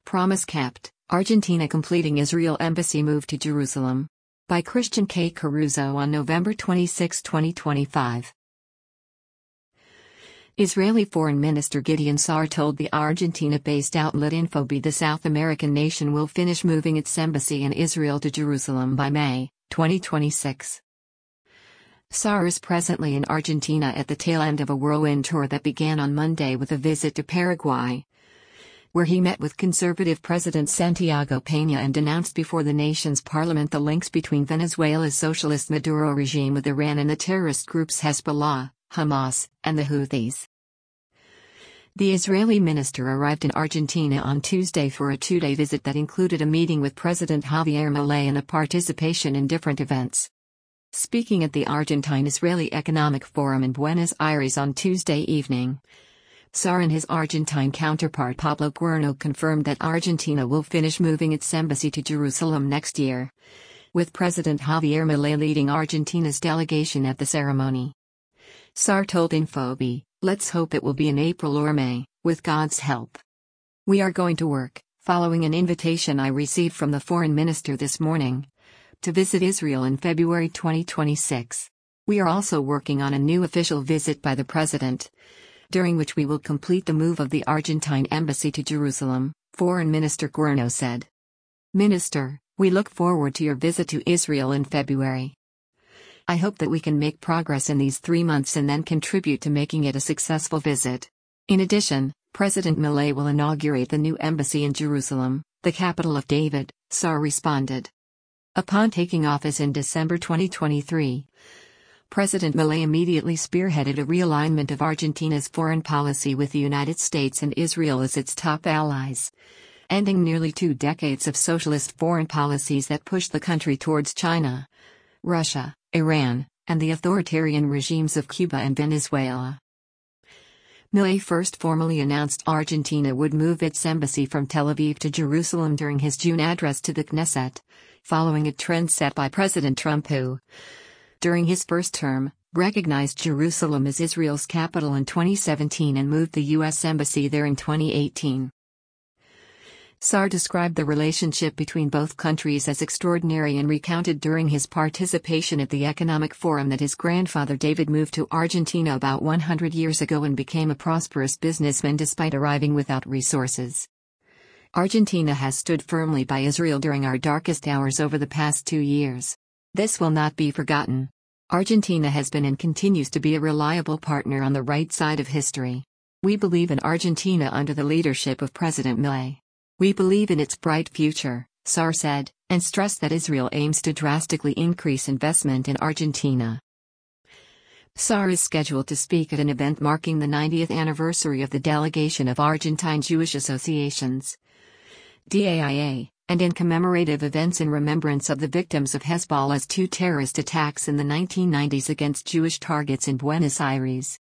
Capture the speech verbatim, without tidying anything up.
Promise kept, Argentina completing Israel embassy move to Jerusalem. By Christian K. Caruso on November twenty-sixth, twenty twenty-five. Israeli Foreign Minister Gideon Sa'ar told the Argentina-based outlet Infobae the South American nation will finish moving its embassy in Israel to Jerusalem by May twenty twenty-six. Sa'ar is presently in Argentina at the tail end of a whirlwind tour that began on Monday with a visit to Paraguay, where he met with conservative President Santiago Peña and denounced before the nation's parliament the links between Venezuela's socialist Maduro regime with Iran and the terrorist groups Hezbollah, Hamas, and the Houthis. The Israeli minister arrived in Argentina on Tuesday for a two-day visit that included a meeting with President Javier Milei and a participation in different events. Speaking at the Argentine-Israeli Economic Forum in Buenos Aires on Tuesday evening, Sa'ar and his Argentine counterpart Pablo Guerno confirmed that Argentina will finish moving its embassy to Jerusalem next year, with President Javier Milei leading Argentina's delegation at the ceremony. Sa'ar told Infobae, "Let's hope it will be in April or May, with God's help. We are going to work, following an invitation I received from the foreign minister this morning, to visit Israel in February twenty twenty-six. We are also working on a new official visit by the president, during which we will complete the move of the Argentine embassy to Jerusalem," Foreign Minister Guerno said. "Minister, we look forward to your visit to Israel in February. I hope that we can make progress in these three months and then contribute to making it a successful visit. In addition, President Milei will inaugurate the new embassy in Jerusalem, the capital of David," Sa'ar responded. Upon taking office in December twenty twenty-three, President Milei immediately spearheaded a realignment of Argentina's foreign policy with the United States and Israel as its top allies, ending nearly two decades of socialist foreign policies that pushed the country towards China, Russia, Iran, and the authoritarian regimes of Cuba and Venezuela. Milei first formally announced Argentina would move its embassy from Tel Aviv to Jerusalem during his June address to the Knesset, following a trend set by President Trump who, during his first term, recognized Jerusalem as Israel's capital in twenty seventeen and moved the U S embassy there in twenty eighteen. Sa'ar described the relationship between both countries as extraordinary and recounted during his participation at the Economic Forum that his grandfather David moved to Argentina about one hundred years ago and became a prosperous businessman despite arriving without resources. "Argentina has stood firmly by Israel during our darkest hours over the past two years. This will not be forgotten. Argentina has been and continues to be a reliable partner on the right side of history. We believe in Argentina under the leadership of President Milei. We believe in its bright future," Sa'ar said, and stressed that Israel aims to drastically increase investment in Argentina. Sa'ar is scheduled to speak at an event marking the ninetieth anniversary of the Delegation of Argentine Jewish Associations, D A I A, and in commemorative events in remembrance of the victims of Hezbollah's two terrorist attacks in the nineteen nineties against Jewish targets in Buenos Aires.